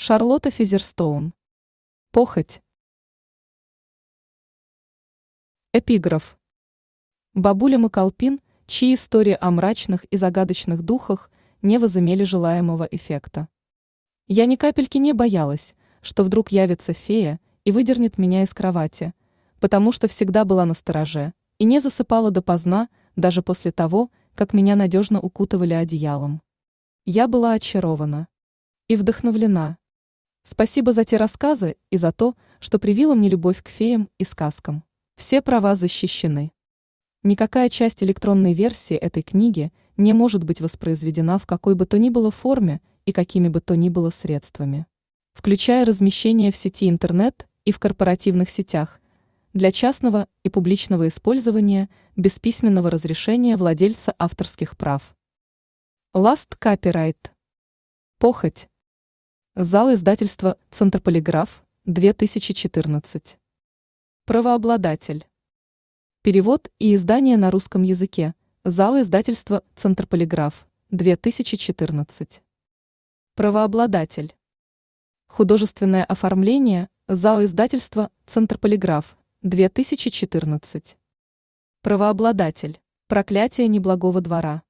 Шарлотта Физерстоун. Похоть. Эпиграф. Бабуля Макалпин, чьи истории о мрачных и загадочных духах не возымели желаемого эффекта. Я ни капельки не боялась, что вдруг явится фея и выдернет меня из кровати, потому что всегда была настороже и не засыпала допоздна, даже после того, как меня надежно укутывали одеялом. Я была очарована и вдохновлена. Спасибо за те рассказы и за то, что привила мне любовь к феям и сказкам. Все права защищены. Никакая часть электронной версии этой книги не может быть воспроизведена в какой бы то ни было форме и какими бы то ни было средствами, включая размещение в сети интернет и в корпоративных сетях, для частного и публичного использования без письменного разрешения владельца авторских прав. Last Copyright. Похоть. Зал издательства «Центр Полиграф», 2014. Правообладатель. Перевод и издание на русском языке. Зал издательства «Центр Полиграф», 2014. Правообладатель. Художественное оформление. Зал издательства «Центр Полиграф», 2014. Правообладатель. Проклятие неблагого двора.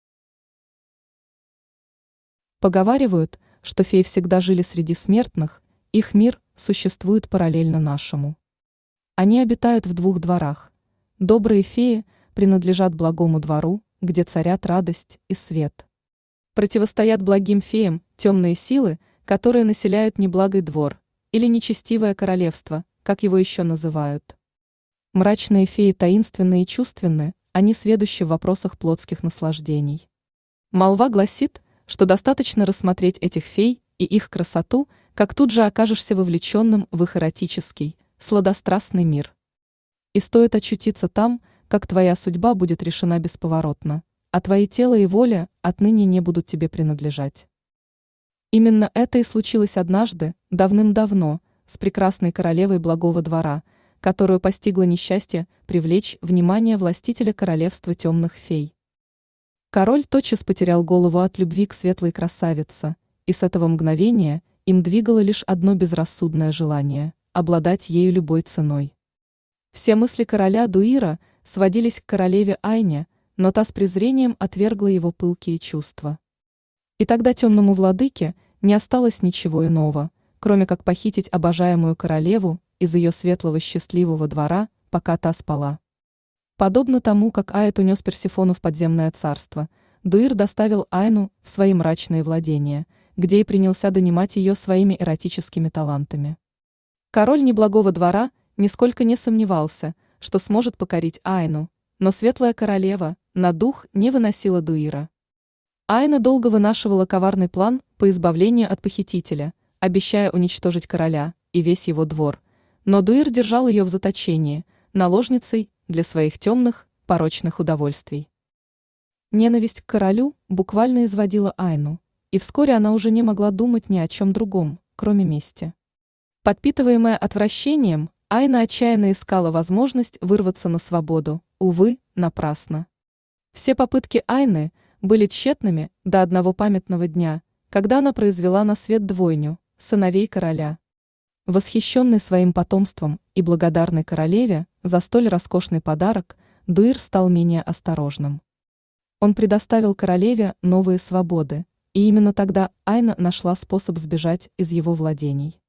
Поговаривают, что феи всегда жили среди смертных, их мир существует параллельно нашему. Они обитают в двух дворах. Добрые феи принадлежат благому двору, где царят радость и свет. Противостоят благим феям темные силы, которые населяют неблагой двор, или нечестивое королевство, как его еще называют. Мрачные феи таинственны и чувственны, они сведущи в вопросах плотских наслаждений. Молва гласит, что достаточно рассмотреть этих фей и их красоту, как тут же окажешься вовлеченным в их эротический, сладострастный мир. И стоит очутиться там, как твоя судьба будет решена бесповоротно, а твои тело и воля отныне не будут тебе принадлежать. Именно это и случилось однажды, давным-давно, с прекрасной королевой благого двора, которую постигло несчастье привлечь внимание властителя королевства темных фей. Король тотчас потерял голову от любви к светлой красавице, и с этого мгновения им двигало лишь одно безрассудное желание – обладать ею любой ценой. Все мысли короля Дуира сводились к королеве Айне, но та с презрением отвергла его пылкие чувства. И тогда темному владыке не осталось ничего иного, кроме как похитить обожаемую королеву из ее светлого счастливого двора, пока та спала. Подобно тому, как Аэт унес Персефону в подземное царство, Дуир доставил Айну в свои мрачные владения, где и принялся донимать ее своими эротическими талантами. Король неблагого двора нисколько не сомневался, что сможет покорить Айну, но светлая королева на дух не выносила Дуира. Айна долго вынашивала коварный план по избавлению от похитителя, обещая уничтожить короля и весь его двор, но Дуир держал ее в заточении, наложницей для своих темных, порочных удовольствий. Ненависть к королю буквально изводила Айну, и вскоре она уже не могла думать ни о чем другом, кроме мести. Подпитываемая отвращением, Айна отчаянно искала возможность вырваться на свободу, увы, напрасно. Все попытки Айны были тщетными до одного памятного дня, когда она произвела на свет двойню, сыновей короля. Восхищенный своим потомством и благодарный королеве за столь роскошный подарок, Дуир стал менее осторожным. Он предоставил королеве новые свободы, и именно тогда Айна нашла способ сбежать из его владений.